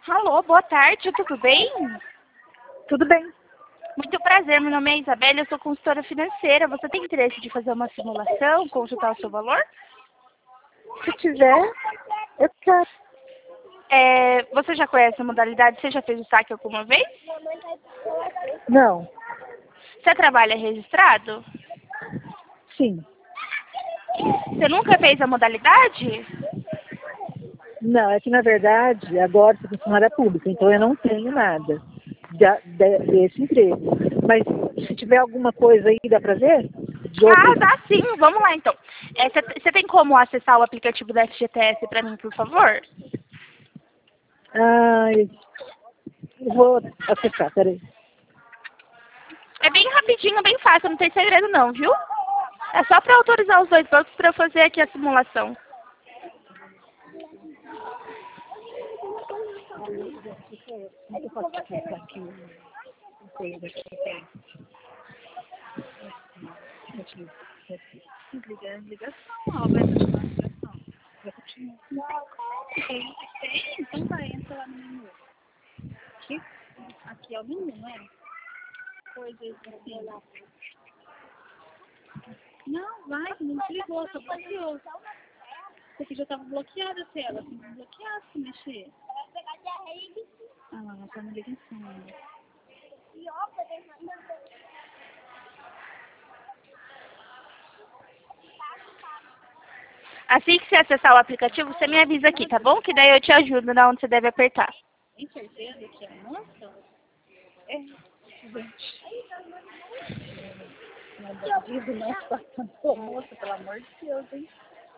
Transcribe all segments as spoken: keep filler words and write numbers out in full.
Alô, boa tarde, tudo bem? Tudo bem. Muito prazer, meu nome é Isabela, eu sou consultora financeira. Você tem interesse de fazer uma simulação, consultar o seu valor? Se tiver, eu quero. É, você já conhece a modalidade? Você já fez o saque alguma vez? Não. Você trabalha registrado? Sim. Você nunca fez a modalidade? Não, é que na verdade, agora sou funcionária pública, então eu não tenho nada de- de- desse emprego. Mas se tiver alguma coisa aí, dá pra ver? De Ah, outros. dá sim. Vamos lá, então. É, Você você tem como acessar o aplicativo da F G T S para mim, por favor? Ai, eu vou acessar, peraí. É bem rapidinho, bem fácil, não tem segredo não, viu? É só para autorizar os dois bancos para eu fazer aqui a simulação. Eu posso acessar aqui o coisa que tem. Ligação, ó, vai continuar a ligação. Vai continuar. Tem, tem, então vai, entra lá no menu. Aqui, aqui é o menu, não é? Coisas assim. Não, vai, não desligou, só bloqueou. Isso aqui já estava bloqueada a tela, tem que bloquear se mexer. Ah, tá na ligação. Assim que você acessar o aplicativo, você me avisa aqui, tá bom? Que daí eu te ajudo na onde você deve apertar. Tem certeza que é moça? É, gente. Não bandido, não passando por moça, pelo amor de Deus, hein?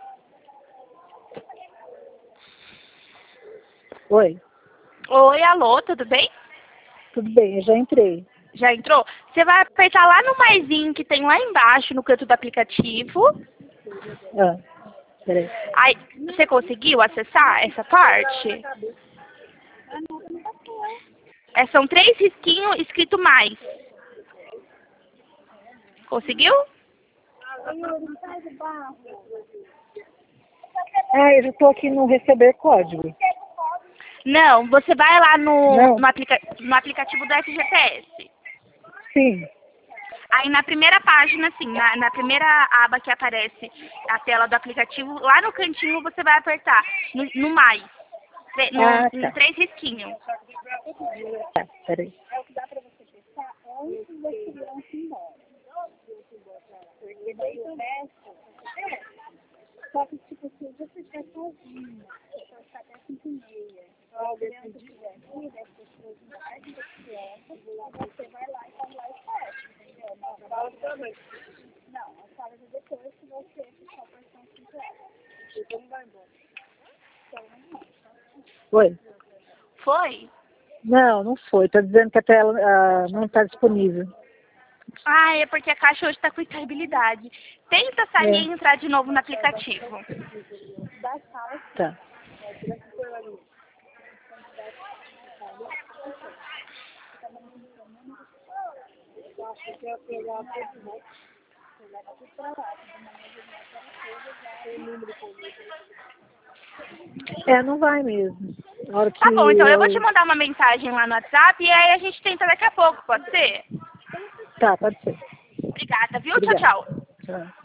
Oi, Oi, alô, tudo bem? tudo bem, eu já entrei. Já entrou? Você vai apertar lá no maisinho que tem lá embaixo, no canto do aplicativo. Ah, peraí. Aí, você conseguiu acessar essa parte? É, são três risquinhos escrito mais. Conseguiu? Ah, eu já estou aqui no receber código. Não, você vai lá no, Não. no, aplica no aplicativo do F G T S. Sim. Aí na primeira página, assim, na, na primeira aba que aparece a tela do aplicativo, lá no cantinho você vai apertar no, no mais. Tre- No, Ah, no tá. três risquinhos. Tá, peraí. É o que dá pra você testar antes das crianças ir embora. Porque daí começa. Só que, tipo, se você estiver sozinho, você pode ficar até cinco e meia. Se a criança estiver aqui, deve ter pessoas mais das crianças, você vai lá e vai lá e fecha, entendeu? Não, sala também. Não, a sala de depois, se você fechar a porção cinco horas. Então não vai embora. Então não. Oi. Foi? Não, não foi. Está dizendo que a tela ah, não está disponível. Ah, é porque a caixa hoje está com instabilidade. Tenta sair É. e entrar de novo no aplicativo. Da sala, Tá. eu acho que eu pegar a pessoa, leva tudo pra lá. É, não vai mesmo. Na hora que Tá bom, então eu vou te eu... mandar uma mensagem lá no WhatsApp e aí a gente tenta daqui a pouco, pode ser? Tá, pode ser. Obrigada, viu? Tchau, Obrigada. tchau. Tchau.